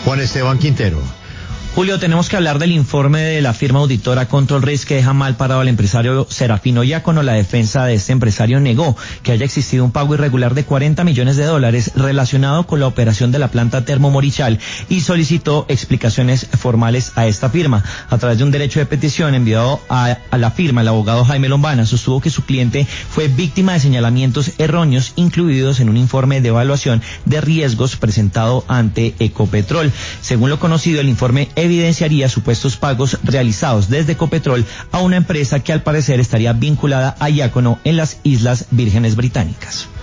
Juan Esteban Quintero. Julio, tenemos que hablar del informe de la firma auditora Control Risk que deja mal parado al empresario Serafino Diácono. La defensa de este empresario negó que haya existido un pago irregular de $40 millones relacionado con la operación de la planta Termo Morichal y solicitó explicaciones formales a esta firma. A través de un derecho de petición enviado a la firma, el abogado Jaime Lombana sostuvo que su cliente fue víctima de señalamientos erróneos incluidos en un informe de evaluación de riesgos presentado ante Ecopetrol. Según lo conocido, el informe evidenciaría supuestos pagos realizados desde Ecopetrol a una empresa que al parecer estaría vinculada a Diácono en las Islas Vírgenes Británicas.